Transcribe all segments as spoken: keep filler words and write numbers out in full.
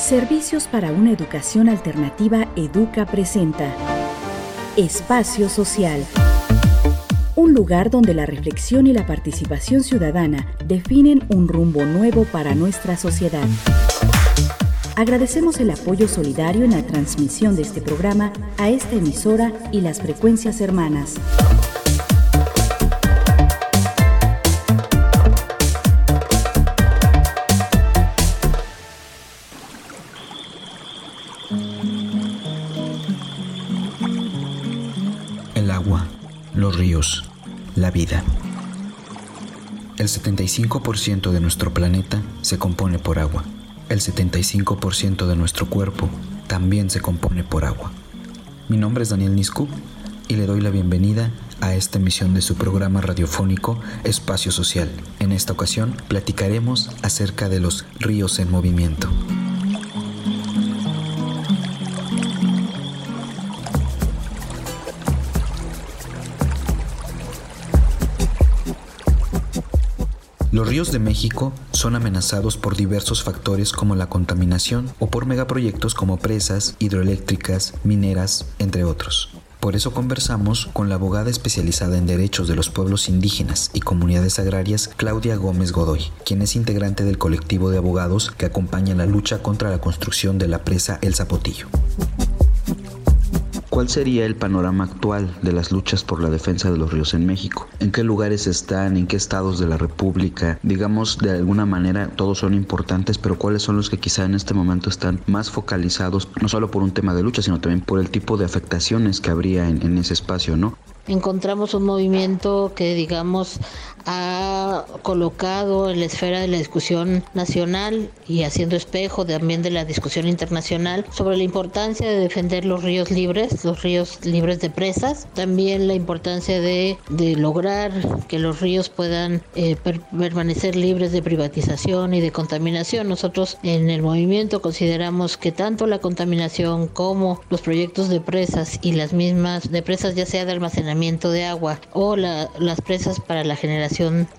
Servicios para una educación alternativa Educa presenta Espacio Social. Un lugar donde la reflexión y la participación ciudadana definen un rumbo nuevo para nuestra sociedad. Agradecemos el apoyo solidario en la transmisión de este programa a esta emisora y las frecuencias hermanas. El agua, los ríos, la vida. El setenta y cinco por ciento de nuestro planeta se compone por agua. El setenta y cinco por ciento de nuestro cuerpo también se compone por agua. Mi nombre es Daniel Niscu y le doy la bienvenida a esta emisión de su programa radiofónico Espacio Social. En esta ocasión platicaremos acerca de los ríos en movimiento. Los ríos de México son amenazados por diversos factores como la contaminación o por megaproyectos como presas, hidroeléctricas, mineras, entre otros. Por eso conversamos con la abogada especializada en derechos de los pueblos indígenas y comunidades agrarias, Claudia Gómez Godoy, quien es integrante del colectivo de abogados que acompaña la lucha contra la construcción de la presa El Zapotillo. ¿Cuál sería el panorama actual de las luchas por la defensa de los ríos en México? ¿En qué lugares están? ¿En qué estados de la República? Digamos, de alguna manera todos son importantes, pero ¿cuáles son los que quizá en este momento están más focalizados, no solo por un tema de lucha, sino también por el tipo de afectaciones que habría en, en ese espacio, ¿no? Encontramos un movimiento que, digamos, ha colocado en la esfera de la discusión nacional y haciendo espejo también de la discusión internacional sobre la importancia de defender los ríos libres, los ríos libres de presas, también la importancia de, de lograr que los ríos puedan eh, per- permanecer libres de privatización y de contaminación. Nosotros en el movimiento consideramos que tanto la contaminación como los proyectos de presas y las mismas de presas, ya sea de almacenamiento de agua o la, las presas para la generación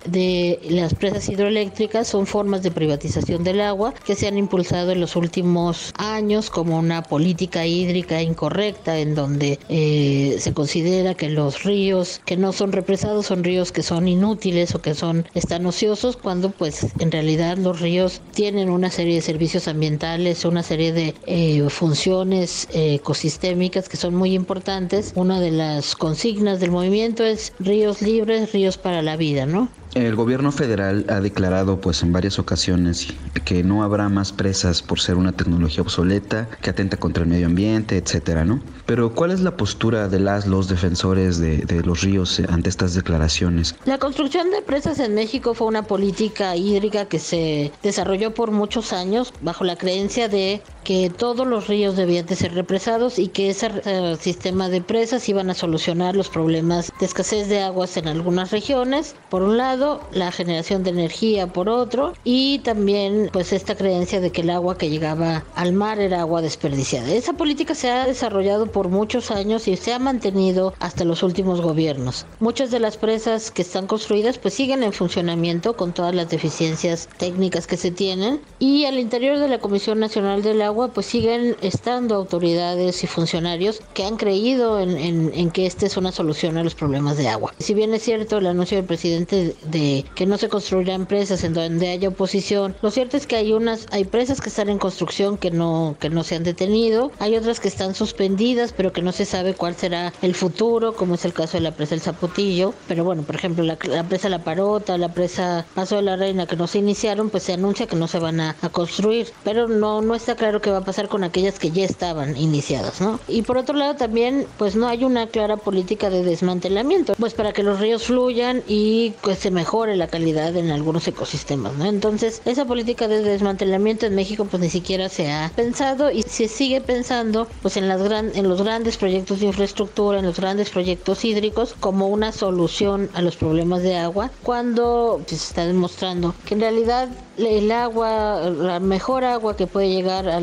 de las presas hidroeléctricas, son formas de privatización del agua que se han impulsado en los últimos años como una política hídrica incorrecta, en donde eh, se considera que los ríos que no son represados son ríos que son inútiles o que son están ociosos, cuando pues en realidad los ríos tienen una serie de servicios ambientales, una serie de eh, funciones eh, ecosistémicas que son muy importantes. Una de las consignas del movimiento es ríos libres, ríos para la vida, ¿no? El gobierno federal ha declarado pues en varias ocasiones que no habrá más presas por ser una tecnología obsoleta, que atenta contra el medio ambiente, etcétera, ¿no? Pero ¿cuál es la postura de las los defensores de, de los ríos ante estas declaraciones? La construcción de presas en México fue una política hídrica que se desarrolló por muchos años bajo la creencia de que todos los ríos debían de ser represados y que ese uh, sistema de presas iban a solucionar los problemas de escasez de aguas en algunas regiones, por un lado, la generación de energía por otro, y también pues esta creencia de que el agua que llegaba al mar era agua desperdiciada. Esa política se ha desarrollado por muchos años y se ha mantenido hasta los últimos gobiernos. Muchas de las presas que están construidas pues siguen en funcionamiento con todas las deficiencias técnicas que se tienen, y al interior de la Comisión Nacional del Agua pues siguen estando autoridades y funcionarios que han creído en, en, en que esta es una solución a los problemas de agua. Si bien es cierto el anuncio del presidente de que no se construirán presas en donde haya oposición, lo cierto es que hay unas hay presas que están en construcción que no que no se han detenido, hay otras que están suspendidas pero que no se sabe cuál será el futuro, como es el caso de la presa El Zapotillo. Pero bueno, por ejemplo, la, la presa La Parota, la presa Paso de la Reina, que no se iniciaron, pues se anuncia que no se van a, a construir, pero no no está claro qué va a pasar con aquellas que ya estaban iniciadas, ¿no? Y por otro lado también pues no hay una clara política de desmantelamiento, pues para que los ríos fluyan y pues se mejore la calidad en algunos ecosistemas, ¿no? Entonces esa política de desmantelamiento en México pues ni siquiera se ha pensado, y se sigue pensando pues en las gran, en los grandes proyectos de infraestructura, en los grandes proyectos hídricos como una solución a los problemas de agua, cuando pues, se está demostrando que en realidad el agua, la mejor agua que puede llegar a la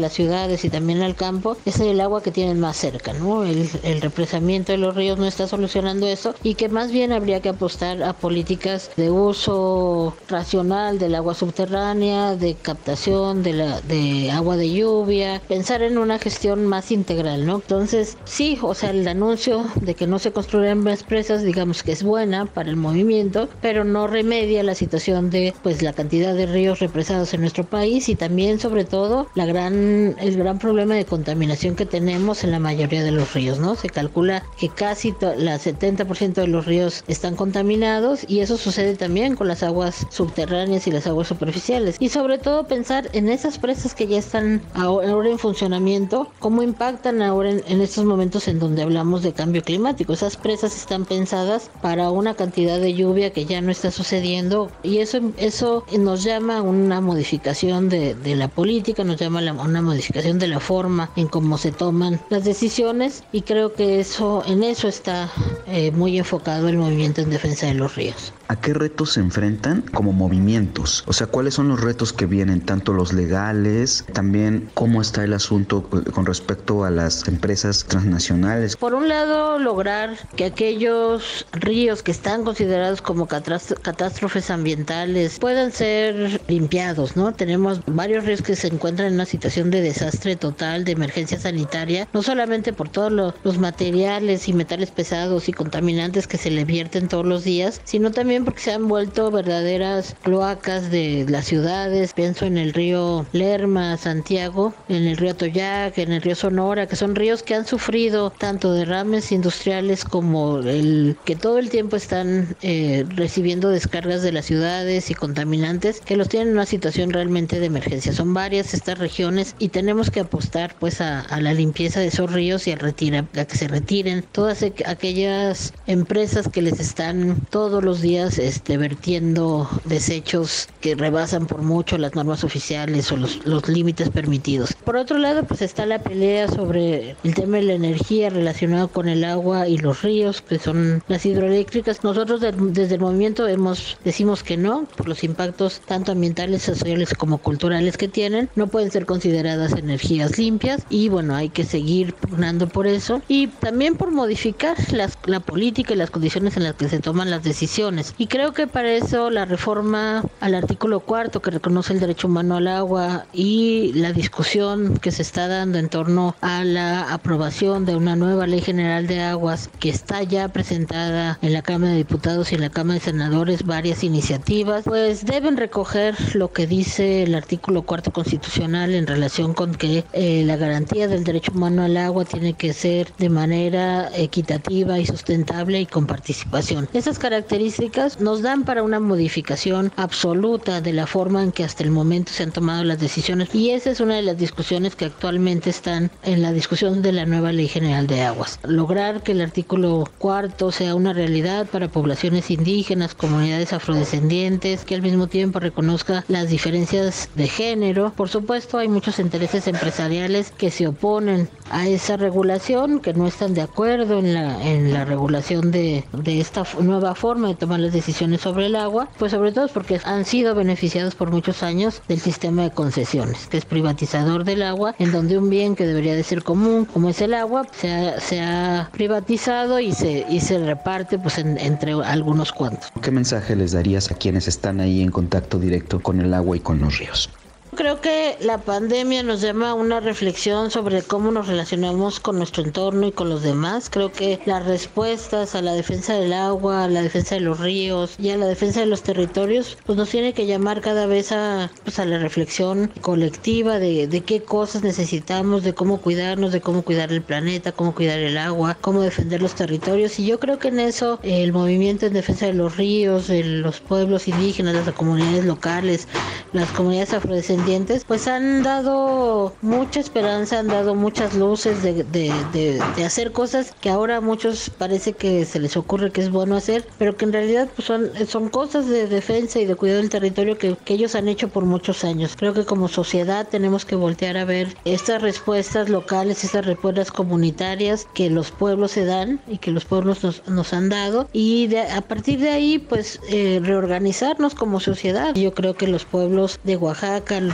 las ciudades y también al campo es el agua que tienen más cerca, ¿no? El, el represamiento de los ríos no está solucionando eso y que más bien habría que apostar a políticas de uso racional del agua subterránea, de captación de la de agua de lluvia, pensar en una gestión más integral, ¿no? Entonces, sí, o sea, el anuncio de que no se construirán más presas, digamos que es buena para el movimiento, pero no remedia la situación de pues la cantidad de ríos represados en nuestro país y también sobre todo la gran el gran problema de contaminación que tenemos en la mayoría de los ríos, ¿no? Se calcula que casi to- la setenta por ciento de los ríos están contaminados y eso sucede también con las aguas subterráneas y las aguas superficiales. Y sobre todo pensar en esas presas que ya están ahora en funcionamiento, cómo impactan ahora en, en estos momentos en donde hablamos de cambio climático. Esas presas están pensadas para una cantidad de lluvia que ya no está sucediendo y eso, eso nos llama a una modificación de, de la política, nos llama a una modificación de la forma en cómo se toman las decisiones y creo que eso en eso está eh, muy enfocado el movimiento en defensa de los ríos. ¿A qué retos se enfrentan como movimientos? O sea, ¿cuáles son los retos que vienen, tanto los legales, también cómo está el asunto con respecto a las empresas transnacionales? Por un lado, lograr que aquellos ríos que están considerados como catástrofes ambientales puedan ser limpiados, ¿no? Tenemos varios ríos que se encuentran en una situación de desastre total, de emergencia sanitaria, no solamente por todos los, los materiales y metales pesados y contaminantes que se le vierten todos los días, sino también porque se han vuelto verdaderas cloacas de las ciudades. Pienso en el río Lerma, Santiago, en el río Atoyac, en el río Sonora, que son ríos que han sufrido tanto derrames industriales como el que todo el tiempo están eh, recibiendo descargas de las ciudades y contaminantes que los tienen en una situación realmente de emergencia. Son varias estas regiones y tenemos que apostar pues a, a la limpieza de esos ríos y a, retira, a que se retiren todas aquellas empresas que les están todos los días este, vertiendo desechos que rebasan por mucho las normas oficiales o los, los límites permitidos. Por otro lado, pues está la pelea sobre el tema de la energía relacionado con el agua y los ríos, que son las hidroeléctricas. Nosotros de, desde el movimiento hemos decimos que no, por los impactos tanto ambientales, sociales como culturales que tienen, no pueden ser consideradas energías limpias y bueno, hay que seguir pugnando por eso y también por modificar las, la política y las condiciones en las que se toman las decisiones. Y creo que para eso la reforma al artículo cuarto que reconoce el derecho humano al agua y la discusión que se está dando en torno a la aprobación de una nueva ley general de aguas que está ya presentada en la Cámara de Diputados y en la Cámara de Senadores, varias iniciativas, pues deben recoger lo que dice el artículo cuarto constitucional en relación con que eh, la garantía del derecho humano al agua tiene que ser de manera equitativa y sustentable y con participación. Esas características nos dan para una modificación absoluta de la forma en que hasta el momento se han tomado las decisiones y esa es una de las discusiones que actualmente están en la discusión de la nueva Ley General de Aguas. Lograr que el artículo cuarto sea una realidad para poblaciones indígenas, comunidades afrodescendientes, que al mismo tiempo reconozca las diferencias de género. Por supuesto, hay muchos intereses empresariales que se oponen a esa regulación, que no están de acuerdo en la en la regulación de, de esta nueva forma de tomar las decisiones sobre el agua, pues sobre todo porque han sido beneficiados por muchos años del sistema de concesiones, que es privatizador del agua, en donde un bien que debería de ser común, como es el agua, se ha, se ha privatizado y se y se reparte pues en, entre algunos cuantos. ¿Qué mensaje les darías a quienes están ahí en contacto directo con el agua y con los ríos? Creo que la pandemia nos llama a una reflexión sobre cómo nos relacionamos con nuestro entorno y con los demás. Creo que las respuestas a la defensa del agua, a la defensa de los ríos y a la defensa de los territorios, pues nos tiene que llamar cada vez a, pues a la reflexión colectiva de, de qué cosas necesitamos, de cómo cuidarnos, de cómo cuidar el planeta, cómo cuidar el agua, cómo defender los territorios. Y yo creo que en eso el movimiento en defensa de los ríos, de los pueblos indígenas, las comunidades locales, las comunidades afrodescendientes, pues han dado mucha esperanza, han dado muchas luces de, de, de, de hacer cosas que ahora a muchos parece que se les ocurre que es bueno hacer, pero que en realidad pues son, son cosas de defensa y de cuidado del territorio que, que ellos han hecho por muchos años. Creo que como sociedad tenemos que voltear a ver estas respuestas locales, estas respuestas comunitarias que los pueblos se dan y que los pueblos nos, nos han dado y de, a partir de ahí pues eh, reorganizarnos como sociedad. Yo creo que los pueblos de Oaxaca,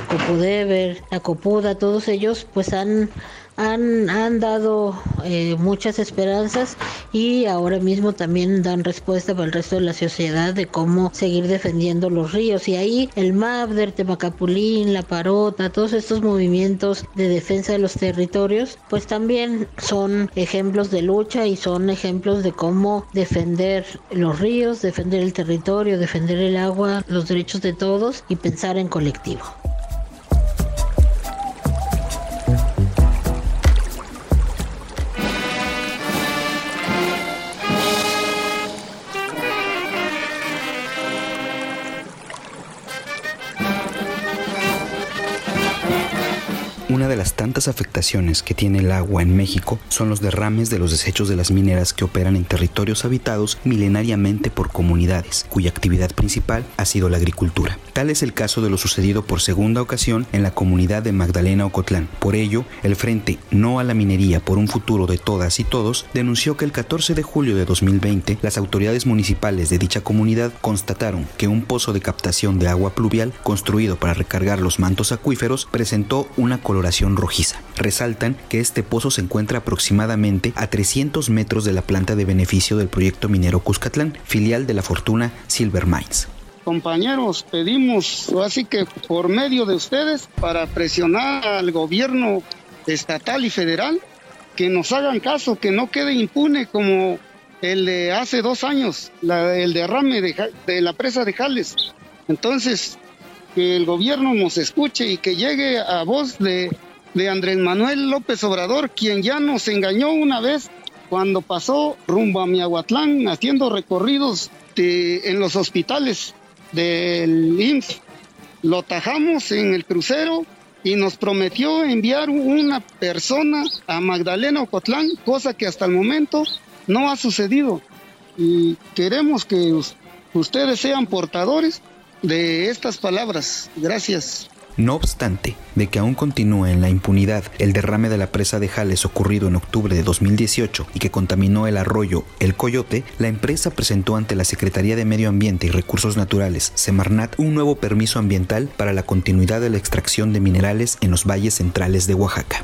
Copodever, la Copuda, todos ellos pues han Han, han dado eh, muchas esperanzas y ahora mismo también dan respuesta para el resto de la sociedad de cómo seguir defendiendo los ríos. Y ahí el MAPDER, Temacapulín, La Parota, todos estos movimientos de defensa de los territorios, pues también son ejemplos de lucha y son ejemplos de cómo defender los ríos, defender el territorio, defender el agua, los derechos de todos y pensar en colectivo. Una de las tantas afectaciones que tiene el agua en México son los derrames de los desechos de las mineras que operan en territorios habitados milenariamente por comunidades, cuya actividad principal ha sido la agricultura. Tal es el caso de lo sucedido por segunda ocasión en la comunidad de Magdalena Ocotlán. Por ello, el Frente No a la Minería por un Futuro de Todas y Todos denunció que el catorce de julio de dos mil veinte las autoridades municipales de dicha comunidad constataron que un pozo de captación de agua pluvial construido para recargar los mantos acuíferos presentó una coloración rojiza. Resaltan que este pozo se encuentra aproximadamente a trescientos metros de la planta de beneficio del proyecto minero Cuscatlán, filial de la Fortuna Silver Mines. Compañeros, pedimos así que por medio de ustedes para presionar al gobierno estatal y federal que nos hagan caso, que no quede impune como el de hace dos años, la, el derrame de, de la presa de Jales. Entonces, que el gobierno nos escuche y que llegue a voz de, de Andrés Manuel López Obrador, quien ya nos engañó una vez cuando pasó rumbo a Miahuatlán haciendo recorridos de, en los hospitales del I M S S. Lo tajamos en el crucero y nos prometió enviar una persona a Magdalena Ocotlán, cosa que hasta el momento no ha sucedido. Y queremos que ustedes sean portadores de estas palabras. Gracias. No obstante de que aún continúa en la impunidad el derrame de la presa de Jales ocurrido en octubre de dos mil dieciocho y que contaminó el arroyo El Coyote, la empresa presentó ante la Secretaría de Medio Ambiente y Recursos Naturales, Semarnat, un nuevo permiso ambiental para la continuidad de la extracción de minerales en los valles centrales de Oaxaca.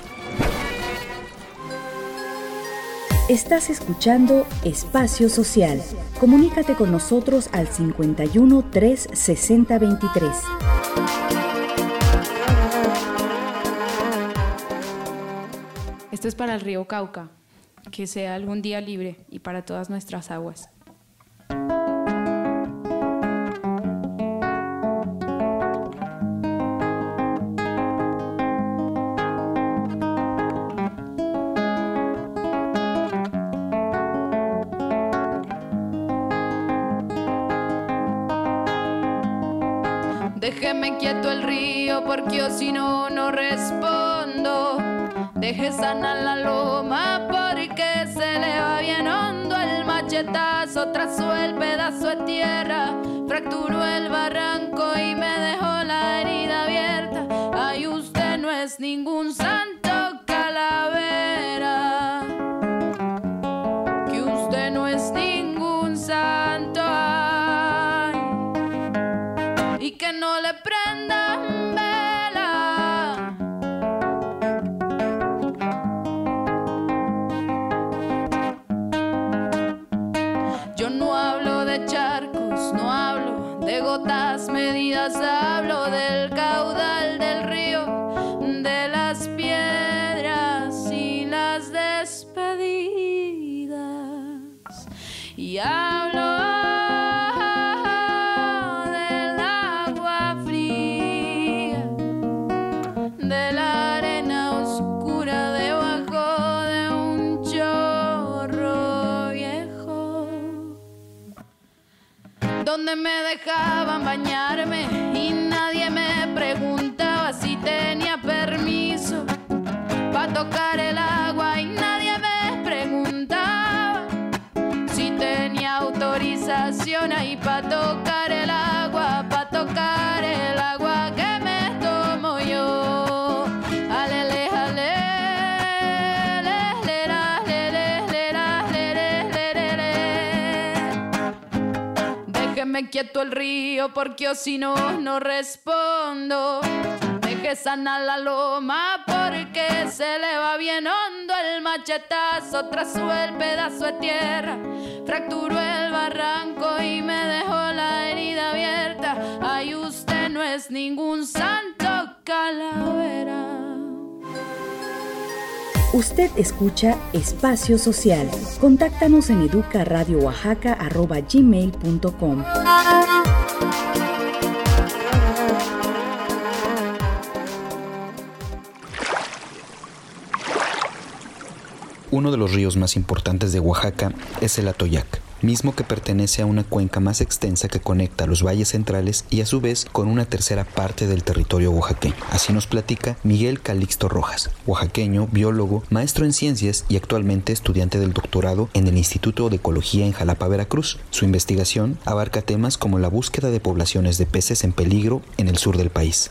Estás escuchando Espacio Social. Comunícate con nosotros al cincuenta y uno, tres sesenta, veintitrés. Esto es para el río Cauca, que sea algún día libre y para todas nuestras aguas. Déjeme quieto el río porque yo si no, no respondo. Deje sana la loma porque se le va bien hondo. El machetazo trazó el pedazo de tierra, fracturó el barranco y me dejó la herida abierta. Ay, usted no es ningún santo, calavera, que usted no es ningún santo. Ay, y que no le prendan vela. Yo no hablo de charcos, no hablo de gotas medidas, hablo del caudal del río, de las piedras y las despedidas. Y hablo de la arena oscura debajo de un chorro viejo, donde me dejaban bañarme y nadie me preguntaba si tenía permiso para tocar el agua, y nadie me preguntaba si tenía autorización ahí para tocar el agua, para tocar el agua que me tomo yo. Déjeme quieto el río porque yo si no, no respondo. deje sana la loma porque se le va bien hondo el machetazo. Trazó el pedazo de tierra, fracturó el barranco y me dejó la herida abierta. Ay, usted no es ningún santo, calavera. Usted escucha Espacio Social. Contáctanos en educaradiooaxaca arroba gmail punto com. Uno de los ríos más importantes de Oaxaca es el Atoyac, mismo que pertenece a una cuenca más extensa que conecta los valles centrales y a su vez con una tercera parte del territorio oaxaqueño. Así nos platica Miguel Calixto Rojas, oaxaqueño, biólogo, maestro en ciencias y actualmente estudiante del doctorado en el Instituto de Ecología en Jalapa, Veracruz. Su investigación abarca temas como la búsqueda de poblaciones de peces en peligro en el sur del país.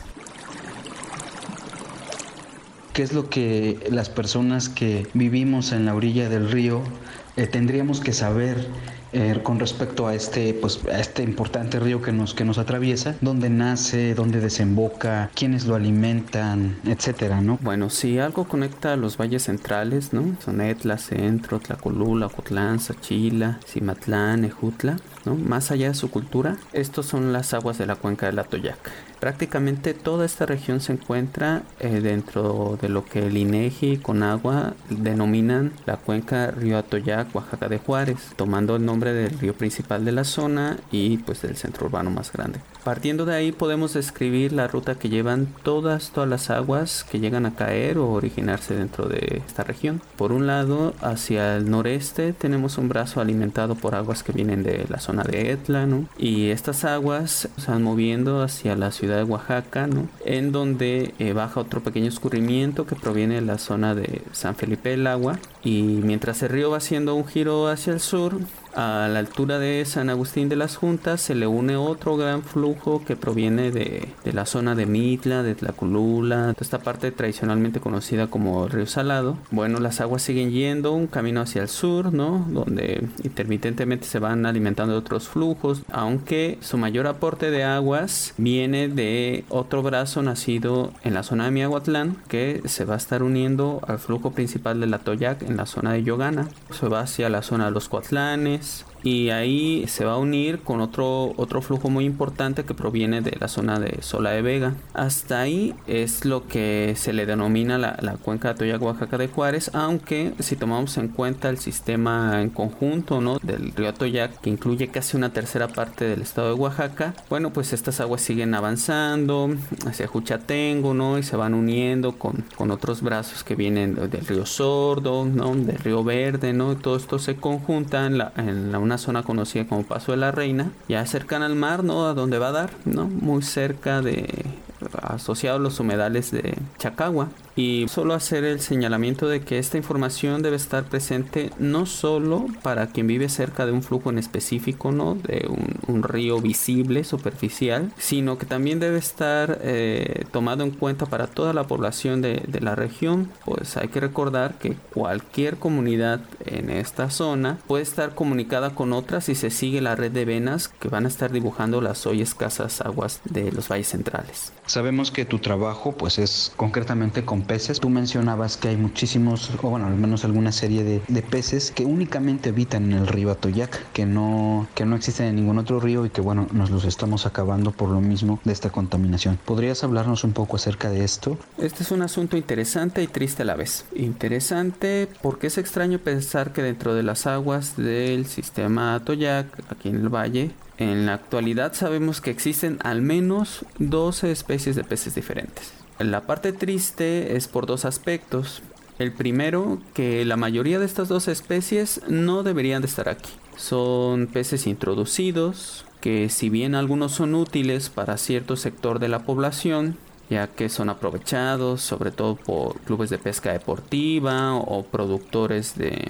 ¿Qué es lo que las personas que vivimos en la orilla del río eh, tendríamos que saber eh, con respecto a este, pues, a este importante río que nos, que nos atraviesa? ¿Dónde nace? ¿Dónde desemboca? ¿Quiénes lo alimentan? Etcétera, ¿no? Bueno, si algo conecta a los valles centrales, ¿no? Sonetla, Centro, Tlacolula, Ocotlán, Sachila, Cimatlán, Ejutla, ¿no? Más allá de su cultura, estos son las aguas de la cuenca del Atoyac. Prácticamente toda esta región se encuentra eh, dentro de lo que el INEGI y Conagua denominan la cuenca Río Atoyac, Oaxaca de Juárez, tomando el nombre del río principal de la zona y pues del centro urbano más grande. Partiendo de ahí podemos describir la ruta que llevan todas, todas las aguas que llegan a caer o originarse dentro de esta región. Por un lado, hacia el noreste tenemos un brazo alimentado por aguas que vienen de la zona de Etla, ¿no? Y estas aguas se van moviendo hacia la ciudad de Oaxaca, ¿no? En donde eh, baja otro pequeño escurrimiento que proviene de la zona de San Felipe del Agua, y mientras el río va haciendo un giro hacia el sur, a la altura de San Agustín de las Juntas se le une otro gran flujo que proviene de, de la zona de Mitla, de Tlacolula, esta parte tradicionalmente conocida como Río Salado. Bueno, las aguas siguen yendo un camino hacia el sur, ¿no? Donde intermitentemente se van alimentando de otros flujos, aunque su mayor aporte de aguas viene de otro brazo nacido en la zona de Miahuatlán, que se va a estar uniendo al flujo principal del Atoyac en la zona de Yogana. Se va hacia la zona de los Coatlanes, y ahí se va a unir con otro, otro flujo muy importante que proviene de la zona de Sola de Vega. Hasta ahí es lo que se le denomina la, la cuenca de Atoyac, Oaxaca de Juárez, aunque si tomamos en cuenta el sistema en conjunto, ¿no?, del río Atoyac, que incluye casi una tercera parte del estado de Oaxaca, bueno, pues estas aguas siguen avanzando hacia Juchatengo, ¿no?, y se van uniendo con, con otros brazos que vienen del río Sordo, ¿no?, del río Verde, ¿no? Todo esto se conjunta en la, en la una zona conocida como Paso de la Reina, ya cercana al mar, ¿no?, a donde va a dar, ¿no?, muy cerca de, asociado a los humedales de Chacagua. Y solo hacer el señalamiento de que esta información debe estar presente no solo para quien vive cerca de un flujo en específico, ¿no?, de un, un río visible, superficial, sino que también debe estar eh, tomado en cuenta para toda la población de, de la región. Pues hay que recordar que cualquier comunidad en esta zona puede estar comunicada con otras si se sigue la red de venas que van a estar dibujando las hoy escasas aguas de los valles centrales. Sabemos que tu trabajo pues es concretamente con peces. Tú mencionabas que hay muchísimos, o bueno, al menos alguna serie de, de peces que únicamente habitan en el río Atoyac, que no, que no existen en ningún otro río y que bueno, nos los estamos acabando por lo mismo de esta contaminación. ¿Podrías hablarnos un poco acerca de esto? Este es un asunto interesante y triste a la vez. Interesante porque es extraño pensar que dentro de las aguas del sistema Atoyac, aquí en el valle, en la actualidad sabemos que existen al menos doce especies de peces diferentes. La parte triste es por dos aspectos. El primero, que la mayoría de estas dos especies no deberían de estar aquí. Son peces introducidos, que si bien algunos son útiles para cierto sector de la población, ya que son aprovechados sobre todo por clubes de pesca deportiva o productores de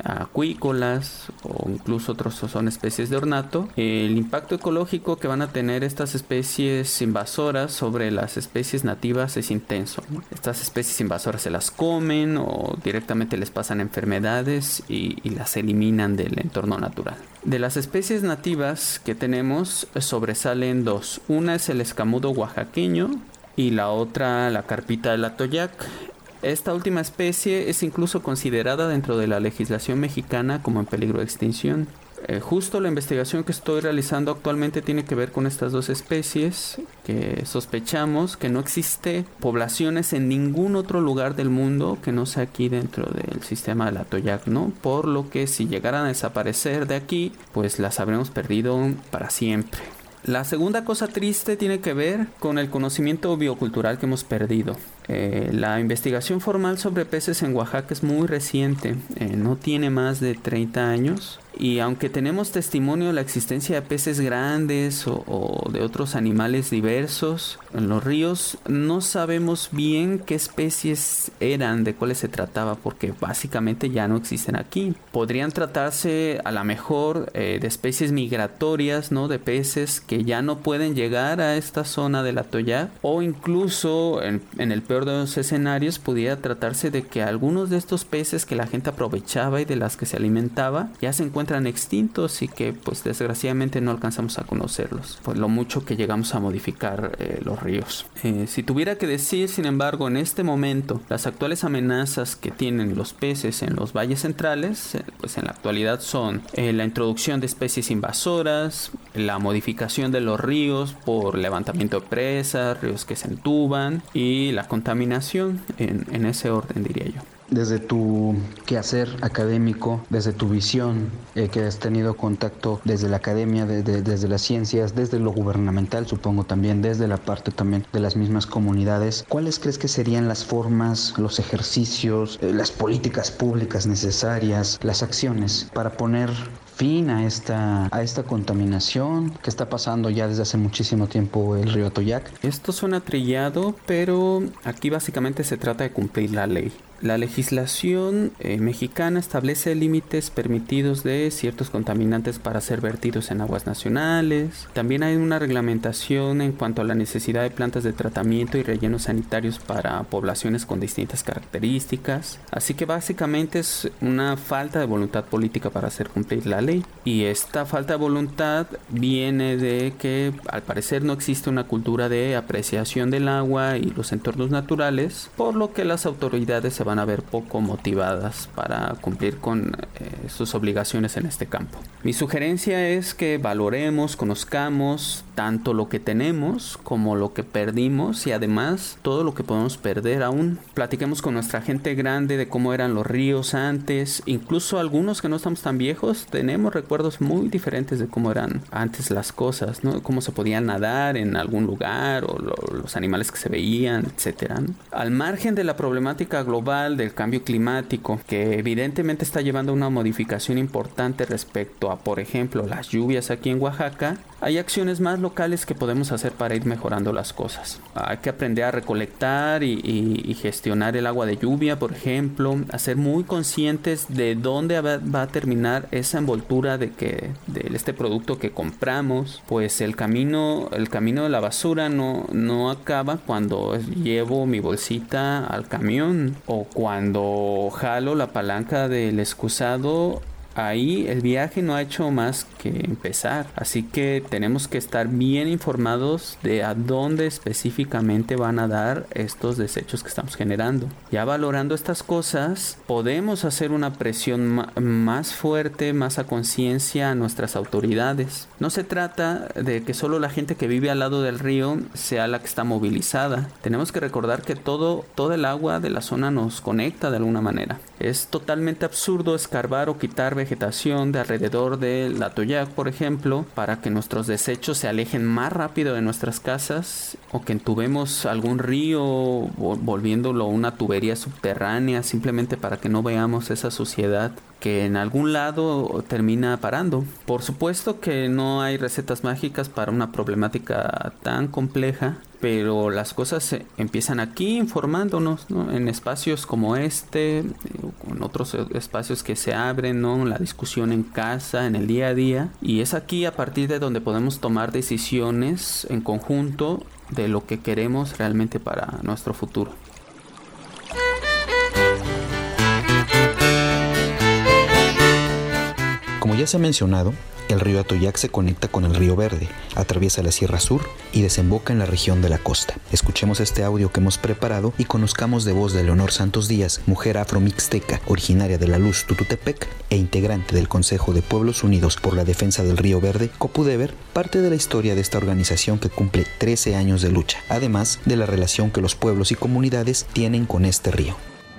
acuícolas o incluso otros son especies de ornato, el impacto ecológico que van a tener estas especies invasoras sobre las especies nativas es intenso, ¿no? Estas especies invasoras se las comen o directamente les pasan enfermedades y, y las eliminan del entorno natural. De las especies nativas que tenemos sobresalen dos. Una es el escamudo oaxaqueño y la otra la carpita del atoyac. Esta última especie es incluso considerada dentro de la legislación mexicana como en peligro de extinción. Eh, justo la investigación que estoy realizando actualmente tiene que ver con estas dos especies, que sospechamos que no existe poblaciones en ningún otro lugar del mundo que no sea aquí dentro del sistema del atoyac, ¿no? Por lo que si llegaran a desaparecer de aquí, pues las habremos perdido para siempre. La segunda cosa triste tiene que ver con el conocimiento biocultural que hemos perdido. Eh, la investigación formal sobre peces en Oaxaca es muy reciente, eh, no tiene más de treinta años. Y aunque tenemos testimonio de la existencia de peces grandes o, o de otros animales diversos en los ríos, no sabemos bien qué especies eran, de cuáles se trataba, porque básicamente ya no existen aquí. Podrían tratarse a lo mejor eh, de especies migratorias, ¿no? De peces que ya no pueden llegar a esta zona del atoyac, o incluso en, en el peor de los escenarios pudiera tratarse de que algunos de estos peces que la gente aprovechaba y de las que se alimentaba ya se encuentran extintos y que pues desgraciadamente no alcanzamos a conocerlos, pues lo mucho que llegamos a modificar eh, los ríos. Eh, si tuviera que decir, sin embargo, en este momento las actuales amenazas que tienen los peces en los valles centrales, eh, pues en la actualidad son eh, la introducción de especies invasoras, la modificación de los ríos por levantamiento de presas, ríos que se entuban y la contaminación, en, en ese orden diría yo. Desde tu quehacer académico, desde tu visión, eh, que has tenido contacto desde la academia, de, de, desde las ciencias, desde lo gubernamental, supongo también, desde la parte también de las mismas comunidades, ¿cuáles crees que serían las formas, los ejercicios, eh, las políticas públicas necesarias, las acciones para poner fin a esta, a esta contaminación que está pasando ya desde hace muchísimo tiempo el río Atoyac? Esto suena trillado, pero aquí básicamente se trata de cumplir la ley. La legislación eh, mexicana establece límites permitidos de ciertos contaminantes para ser vertidos en aguas nacionales. También hay una reglamentación en cuanto a la necesidad de plantas de tratamiento y rellenos sanitarios para poblaciones con distintas características. Así que básicamente es una falta de voluntad política para hacer cumplir la ley. Y esta falta de voluntad viene de que al parecer no existe una cultura de apreciación del agua y los entornos naturales, por lo que las autoridades se van a ver poco motivadas para cumplir con eh, sus obligaciones en este campo. Mi sugerencia es que valoremos, conozcamos tanto lo que tenemos como lo que perdimos y además todo lo que podemos perder aún. Platiquemos con nuestra gente grande de cómo eran los ríos antes, incluso algunos que no estamos tan viejos, tenemos recuerdos muy diferentes de cómo eran antes las cosas, ¿no? Cómo se podían nadar en algún lugar o lo, los animales que se veían, etcétera, ¿no? Al margen de la problemática global del cambio climático, que evidentemente está llevando a una modificación importante respecto a, por ejemplo, las lluvias aquí en Oaxaca, hay acciones más locales que podemos hacer para ir mejorando las cosas. Hay que aprender a recolectar y, y, y gestionar el agua de lluvia, por ejemplo, a ser muy conscientes de dónde va, va a terminar esa envoltura de que de este producto que compramos, pues el camino el camino de la basura no, no acaba cuando llevo mi bolsita al camión o cuando jalo la palanca del excusado. Ahí el viaje no ha hecho más que empezar, así que tenemos que estar bien informados de a dónde específicamente van a dar estos desechos que estamos generando. Ya valorando estas cosas, podemos hacer una presión ma- más fuerte, más a conciencia a nuestras autoridades. No se trata de que solo la gente que vive al lado del río sea la que está movilizada. Tenemos que recordar que todo, todo el agua de la zona nos conecta de alguna manera. Es totalmente absurdo escarbar o quitar vegetación de alrededor del Atoyac, por ejemplo, para que nuestros desechos se alejen más rápido de nuestras casas, o que entubemos algún río volviéndolo una tubería subterránea simplemente para que no veamos esa suciedad que en algún lado termina parando. Por supuesto que no hay recetas mágicas para una problemática tan compleja, pero las cosas empiezan aquí informándonos, ¿no? En espacios como este, en otros espacios que se abren, ¿no? La discusión en casa, en el día a día, y es aquí a partir de donde podemos tomar decisiones en conjunto de lo que queremos realmente para nuestro futuro. Como ya se ha mencionado, El río Atoyac se conecta con el río Verde, atraviesa la Sierra Sur y desemboca en la región de la costa. Escuchemos este audio que hemos preparado y conozcamos de voz de Leonor Santos Díaz, mujer afro-mixteca, originaria de La Luz, Tututepec e integrante del Consejo de Pueblos Unidos por la Defensa del Río Verde, Copudeber, parte de la historia de esta organización que cumple trece años de lucha, además de la relación que los pueblos y comunidades tienen con este río.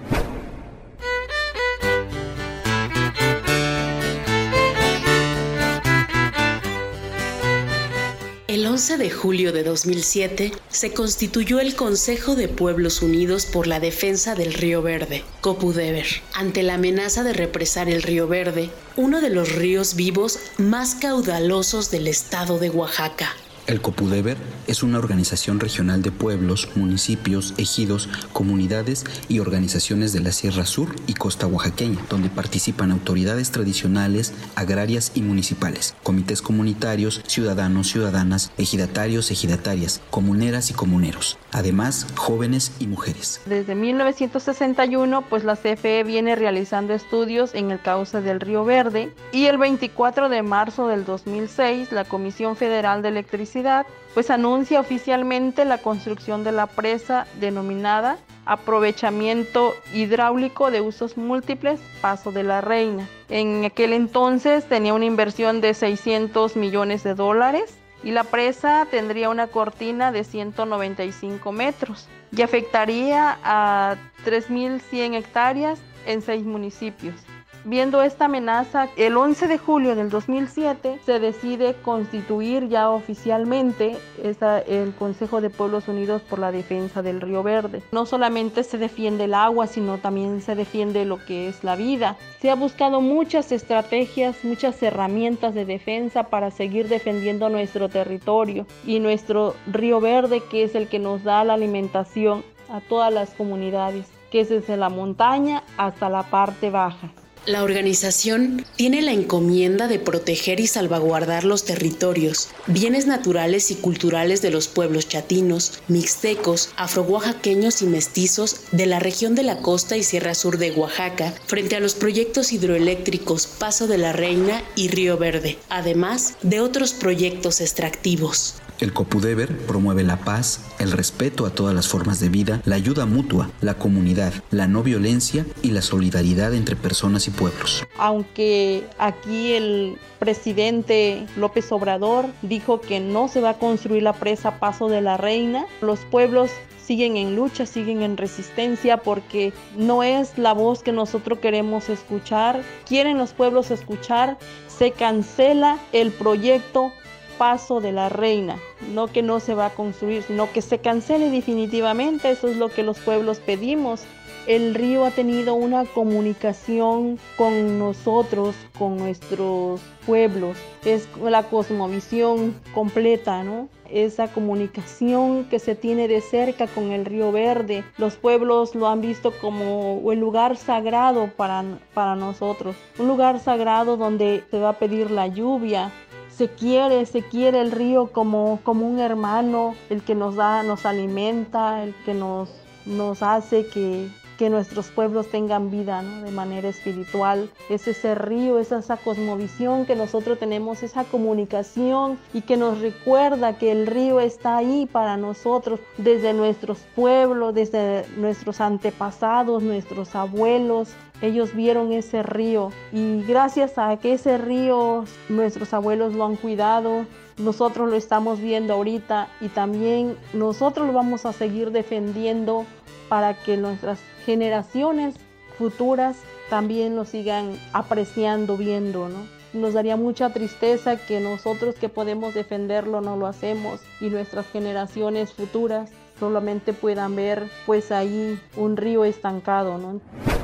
El once de julio de dos mil siete se constituyó el Consejo de Pueblos Unidos por la Defensa del Río Verde, Copudeber, ante la amenaza de represar el Río Verde, uno de los ríos vivos más caudalosos del estado de Oaxaca. El Copudeber es una organización regional de pueblos, municipios, ejidos, comunidades y organizaciones de la Sierra Sur y costa oaxaqueña, donde participan autoridades tradicionales, agrarias y municipales, comités comunitarios, ciudadanos, ciudadanas, ejidatarios, ejidatarias, comuneras y comuneros, además jóvenes y mujeres. Desde mil novecientos sesenta y uno, pues la C F E viene realizando estudios en el cauce del Río Verde y el veinticuatro de marzo del dos mil seis, la Comisión Federal de Electricidad pues anuncia oficialmente la construcción de la presa denominada Aprovechamiento Hidráulico de Usos Múltiples Paso de la Reina. En aquel entonces tenía una inversión de seiscientos millones de dólares y la presa tendría una cortina de ciento noventa y cinco metros y afectaría a tres mil cien hectáreas en seis municipios. Viendo esta amenaza, el once de julio del dos mil siete se decide constituir ya oficialmente esa, el Consejo de Pueblos Unidos por la Defensa del Río Verde. No solamente se defiende el agua, sino también se defiende lo que es la vida. Se ha buscado muchas estrategias, muchas herramientas de defensa para seguir defendiendo nuestro territorio y nuestro Río Verde, que es el que nos da la alimentación a todas las comunidades, que es desde la montaña hasta la parte baja. La organización tiene la encomienda de proteger y salvaguardar los territorios, bienes naturales y culturales de los pueblos chatinos, mixtecos, afro-oaxaqueños y mestizos de la región de la costa y Sierra Sur de Oaxaca frente a los proyectos hidroeléctricos Paso de la Reina y Río Verde, además de otros proyectos extractivos. El Copudeber promueve la paz, el respeto a todas las formas de vida, la ayuda mutua, la comunidad, la no violencia y la solidaridad entre personas y pueblos. Aunque aquí el presidente López Obrador dijo que no se va a construir la presa Paso de la Reina, los pueblos siguen en lucha, siguen en resistencia porque no es la voz que nosotros queremos escuchar. Quieren los pueblos escuchar, se cancela el proyecto Paso de la Reina, no que no se va a construir, sino que se cancele definitivamente. Eso es lo que los pueblos pedimos. El río ha tenido una comunicación con nosotros, con nuestros pueblos. Es la cosmovisión completa, ¿no? Esa comunicación que se tiene de cerca con el Río Verde. Los pueblos lo han visto como un lugar sagrado para, para nosotros. Un lugar sagrado donde se va a pedir la lluvia. Se quiere, se quiere el río como, como un hermano, el que nos da, nos alimenta, el que nos, nos hace que, que nuestros pueblos tengan vida, ¿no? De manera espiritual. Es ese río, es esa cosmovisión que nosotros tenemos, esa comunicación y que nos recuerda que el río está ahí para nosotros, desde nuestros pueblos, desde nuestros antepasados, nuestros abuelos. Ellos vieron ese río y gracias a que ese río nuestros abuelos lo han cuidado, nosotros lo estamos viendo ahorita y también nosotros lo vamos a seguir defendiendo para que nuestras generaciones futuras también lo sigan apreciando, viendo, ¿no? Nos daría mucha tristeza que nosotros que podemos defenderlo no lo hacemos y nuestras generaciones futuras solamente puedan ver pues ahí un río estancado, ¿no?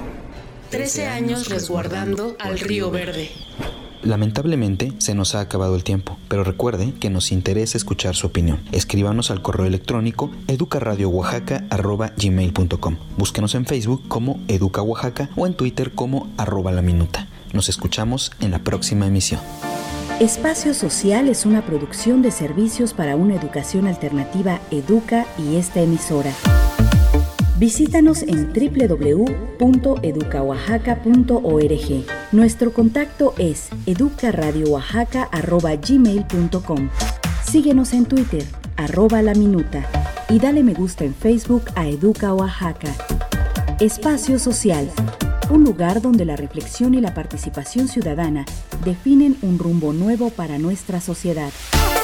trece años resguardando al Río Verde. Lamentablemente se nos ha acabado el tiempo, pero recuerde que nos interesa escuchar su opinión. Escríbanos al correo electrónico educaradiooaxaca arroba gmail punto com. Búsquenos en Facebook como Educa Oaxaca o en Twitter como arroba la minuta. Nos escuchamos en la próxima emisión. Espacio Social es una producción de servicios para una educación alternativa Educa y esta emisora. Visítanos en doble u doble u doble u punto educa oaxaca punto org. Nuestro contacto es educaradiooaxaca arroba gmail punto com. Síguenos en Twitter, arroba la minuta, y dale me gusta en Facebook a Educa Oaxaca. Espacio Social, un lugar donde la reflexión y la participación ciudadana definen un rumbo nuevo para nuestra sociedad.